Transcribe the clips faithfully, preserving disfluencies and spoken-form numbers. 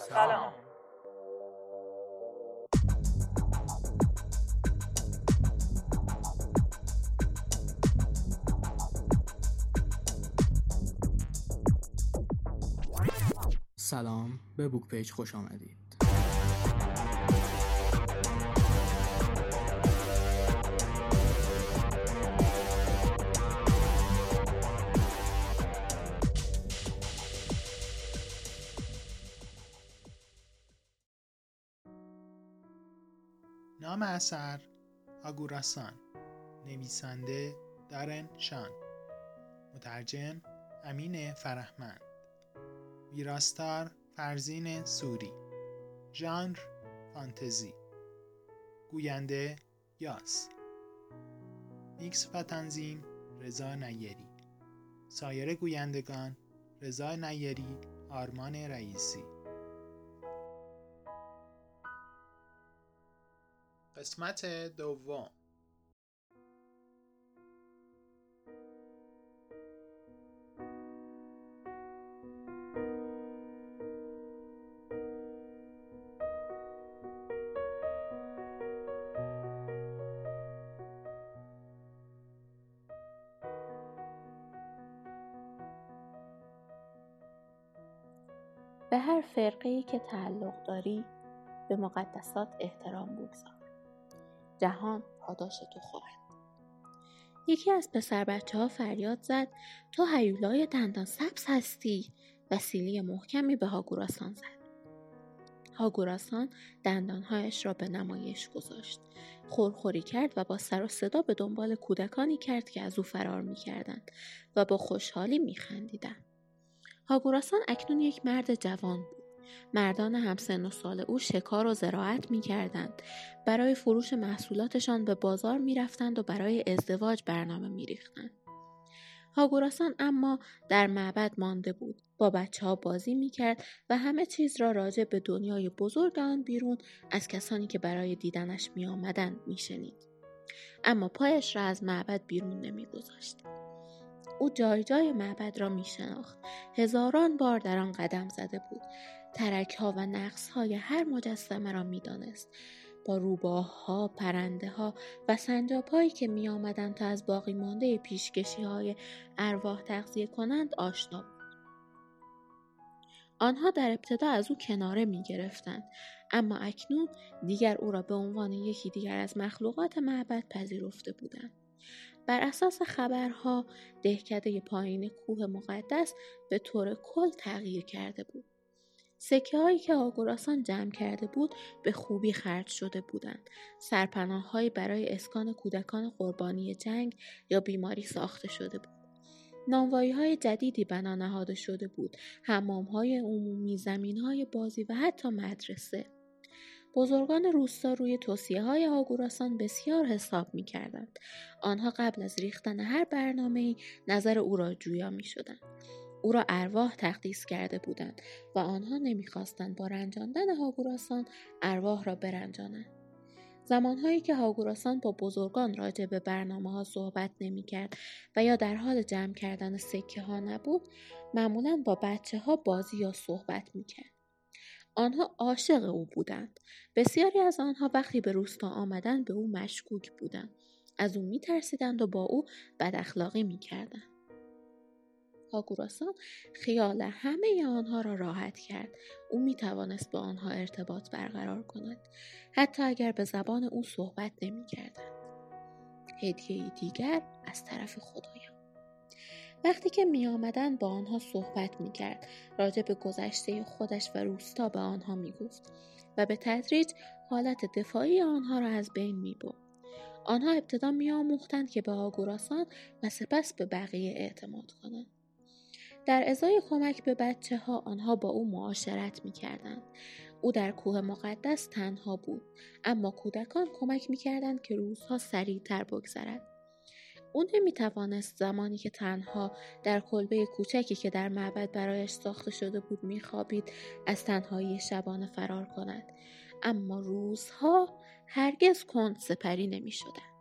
سلام. سلام، به بوک پیج خوش آمدید. نام اثر هاگوراسان، نویسنده دارن شان، مترجم امین فرهمند، ویراستار فرزین سوری، ژانر فانتزی، گوینده یاس، میکس و تنظیم رضا نیری، سایر گویندگان رضا نیری، آرمان رئیسی. قسمت دوم. به هر فرقه‌ای که تعلق داری به مقدسات احترام بگذار. جهان پاداش تو خواهد. یکی از پسر بچه ها فریاد زد: تو هیولای دندان سبز هستی. و سیلی محکمی به هاگوراسان زد. هاگوراسان دندانهایش را به نمایش گذاشت. خورخوری کرد و با سر و صدا به دنبال کودکانی کرد که از او فرار می کردند و با خوشحالی می خندیدند. هاگوراسان اکنون یک مرد جوان بود. مردان همسن و سال او شکار و زراعت می کردند. برای فروش محصولاتشان به بازار می رفتند و برای ازدواج برنامه می ریختند. هاگوراسان اما در معبد مانده بود. با بچه ها بازی می کرد و همه چیز را راجع به دنیای بزرگ آن بیرون از کسانی که برای دیدنش می آمدند می شنید. اما پایش را از معبد بیرون نمی گذاشت. او جای جای معبد را می شناخت. هزاران بار در آن قدم زده بود. ترک ها و نقص های هر مجسمه را می دانست. با روباه ها، پرنده ها و سنجاب هایی که می آمدند تا از باقی مانده پیشکشی های ارواح تغذیه کنند آشنا بود. آنها در ابتدا از او کناره می گرفتند، اما اکنون دیگر او را به عنوان یکی دیگر از مخلوقات معبد پذیرفته بودند. بر اساس خبرها دهکده پایین کوه مقدس به طور کل تغییر کرده بود. سکه هایی که هاگوراسان جمع کرده بود به خوبی خرج شده بودند. سرپناه هایی برای اسکان کودکان قربانی جنگ یا بیماری ساخته شده بود. نانوایی های جدیدی بنا نهاده شده بود. حمام های عمومی، زمین های بازی و حتی مدرسه. بزرگان روستا روی توصیه های هاگوراسان بسیار حساب می کردند. آنها قبل از ریختن هر برنامه‌ای نظر او را جویا می شدند. او را ارواح تقدیس کرده بودند و آنها نمی خواستند با رنجاندن هاگوراسان ارواح را برنجانند. زمانهایی که هاگوراسان با بزرگان راجع به برنامه ها صحبت نمی کرد و یا در حال جمع کردن سکه ها نبود، معمولاً با بچه ها بازی یا صحبت می کرد. آنها عاشق او بودند. بسیاری از آنها وقتی به روستا آمدند به او مشکوک بودند. از او می ترسیدند و با او بد اخلاقی می کردند. هاگوراسان خیال همه آنها را راحت کرد. او می توانست با آنها ارتباط برقرار کند، حتی اگر به زبان او صحبت نمی کردند. هدیه‌ای دیگر از طرف خدایان. وقتی که می آمدن با آنها صحبت می کرد، راجع به گذشته خودش و روستا به آنها می گفت و به تدریج حالت دفاعی آنها را از بین می برد. آنها ابتدا می آموختند که به هاگوراسان و سپس به بقیه اعتماد کنند. در ازای کمک به بچه ها آنها با او معاشرت می کردند. او در کوه مقدس تنها بود، اما کودکان کمک می کردند که روزها سریعتر بگذرد. او نمی توانست زمانی که تنها در کلبه کوچکی که در معبد برایش ساخته شده بود می خوابید از تنهایی شبانه فرار کند، اما روزها هرگز کند سپری نمی شدند.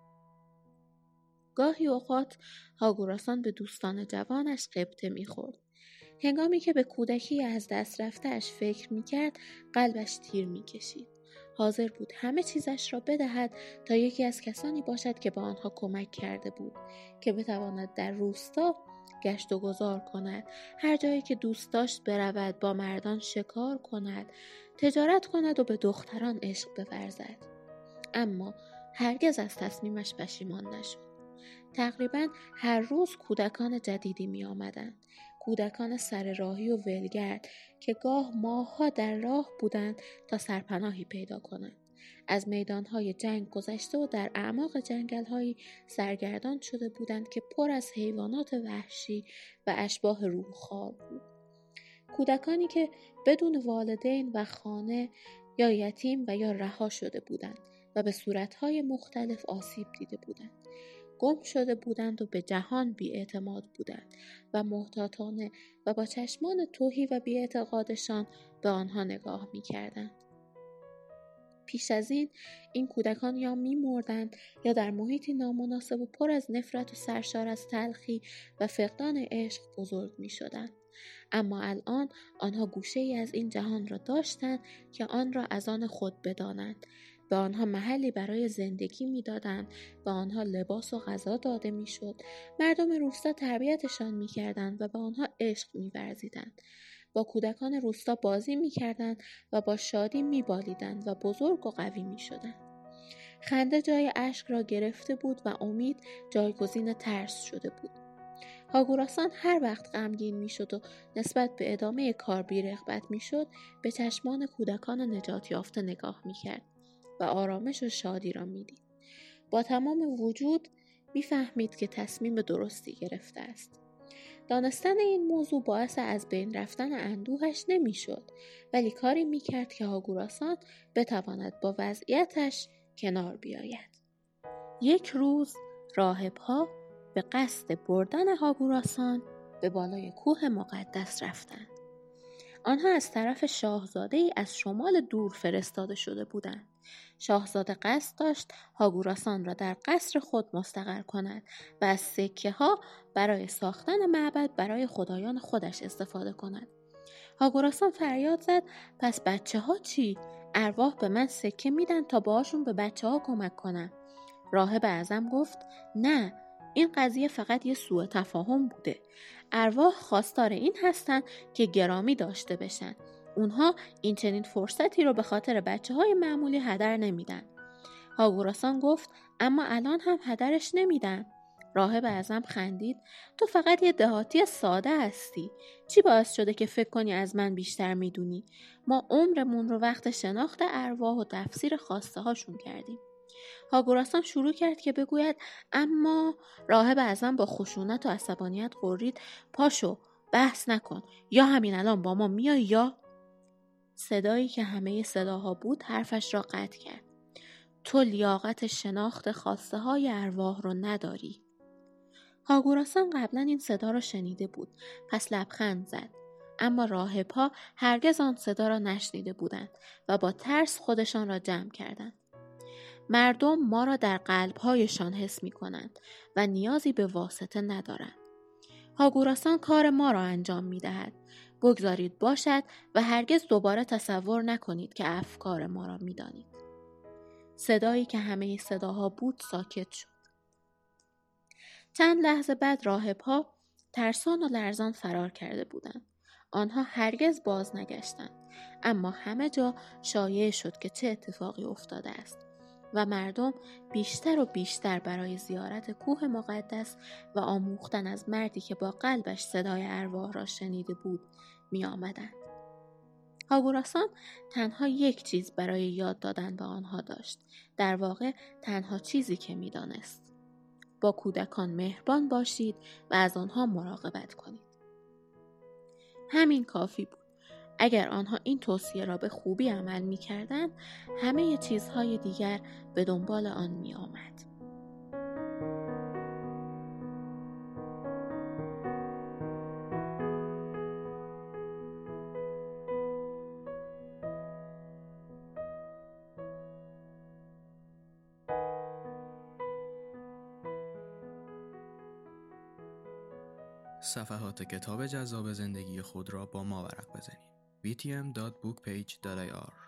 گاهی اوقات هاگوراسان به دوستان جوانش غبطه می خورد. هنگامی که به کودکی از دست رفته‌اش فکر می‌کرد، قلبش تیر می‌کشید. حاضر بود همه چیزش را بدهد تا یکی از کسانی باشد که به آنها کمک کرده بود، که بتواند در روستا گشت و گذار کند، هر جایی که دوست داشت برود، با مردان شکار کند، تجارت کند و به دختران عشق بورزد. اما هرگز از تصمیمش پشیمان نشد. تقریباً هر روز کودکان جدیدی می آمدند. کودکان سر راهی و ولگرد که گاه ماه‌ها در راه بودند تا سرپناهی پیدا کنند. از میدانهای جنگ گذشته و در اعماق جنگل‌هایی سرگردان شده بودند که پر از حیوانات وحشی و اشباح روح‌خوار بود. کودکانی که بدون والدین و خانه یا یتیم و یا رها شده بودند و به صورت‌های مختلف آسیب دیده بودند. گم شده بودند و به جهان بی‌اعتماد بودند و محتاطانه و با چشمان تهی و بی‌اعتقادشان به آنها نگاه می‌کردند. پیش از این این کودکان یا می‌مردند یا در محیطی نامناسب و پر از نفرت و سرشار از تلخی و فقدان عشق بزرگ می‌شدند. اما الان آنها گوشه‌ای از این جهان را داشتند که آن را از آن خود بدانند. به آنها محلی برای زندگی می‌دادند، به آنها لباس و غذا داده می‌شد. مردم روستا تربیتشان می‌کردند و به آنها عشق می‌ورزیدند. با کودکان روستا بازی می‌کردند و با شادی می‌بالیدند و بزرگ و قوی می‌شدند. خنده جای اشک را گرفته بود و امید جایگزین ترس شده بود. هاگوراسان هر وقت غمگین می‌شد و نسبت به ادامه کار بی‌رغبت می‌شد، به چشمان کودکان نجات یافته نگاه می‌کرد و آرامش و شادی را می‌دید. با تمام وجود می‌فهمید که تصمیم درستی گرفته است. دانستن این موضوع باعث از بین رفتن اندوهش نمی‌شد، ولی کاری می‌کرد که هاگوراسان بتواند با وضعیتش کنار بیاید. یک روز راهب‌ها به قصد بردن هاگوراسان به بالای کوه مقدس رفتند. آنها از طرف شاهزاده‌ای از شمال دور فرستاده شده بودند. شاهزاده قصد داشت هاگوراسان را در قصر خود مستقر کند و از سکه‌ها برای ساختن معبد برای خدایان خودش استفاده کند. هاگوراسان فریاد زد: پس بچه ها چی؟ ارواح به من سکه میدن تا باهاشون به بچه ها کمک کنم. راهب اعظم گفت: نه، این قضیه فقط یه سوء تفاهم بوده. ارواح خواستار این هستن که گرامی داشته بشن. اونها این چنین فرصتی رو به خاطر بچه های معمولی هدر نمیدن. هاگوراسان گفت: اما الان هم هدرش نمیدن. راهب اعظم خندید: تو فقط یه دهاتی ساده هستی. چی باعث شده که فکر کنی از من بیشتر میدونی؟ ما عمرمون رو وقت شناخت ارواح و تفسیر خواسته هاشون کردیم. هاگوراسان شروع کرد که بگوید، اما راهب اعظم با خشونت و عصبانیت غرید: پاشو، بحث نکن، یا همین الان با ما میای یا... صدایی که همه صداها بود حرفش را قطع کرد: تو لیاقت شناخت خواسته های ارواح رو نداری. هاگوراسان قبلا این صدا را شنیده بود، پس لبخند زد. اما راهب‌ها هرگز آن صدا را نشنیده بودند و با ترس خودشان را جمع کردند. مردم ما را در قلب‌هایشان حس می‌کنند و نیازی به واسطه ندارند. هاگوراسان کار ما را انجام می‌دهد. بگذارید باشد و هرگز دوباره تصور نکنید که افکار ما را می‌دانید. صدایی که همه صداها بود ساکت شد. چند لحظه بعد راهب‌ها ترسان و لرزان فرار کرده بودند. آنها هرگز باز نگشتند، اما همه جا شایع شد که چه اتفاقی افتاده است و مردم بیشتر و بیشتر برای زیارت کوه مقدس و آموختن از مردی که با قلبش صدای ارواح را شنیده بود می آمدند. هاگوراسان تنها یک چیز برای یاد دادن به آنها داشت، در واقع تنها چیزی که می دانست: با کودکان مهربان باشید و از آنها مراقبت کنید. همین کافی بود. اگر آنها این توصیه را به خوبی عمل می کردند، همه چیزهای دیگر به دنبال آن می آمد. صفحات کتاب جذاب زندگی خود را با ما ورق بزنید. بی تی ام دات بوک پیج دات آی آر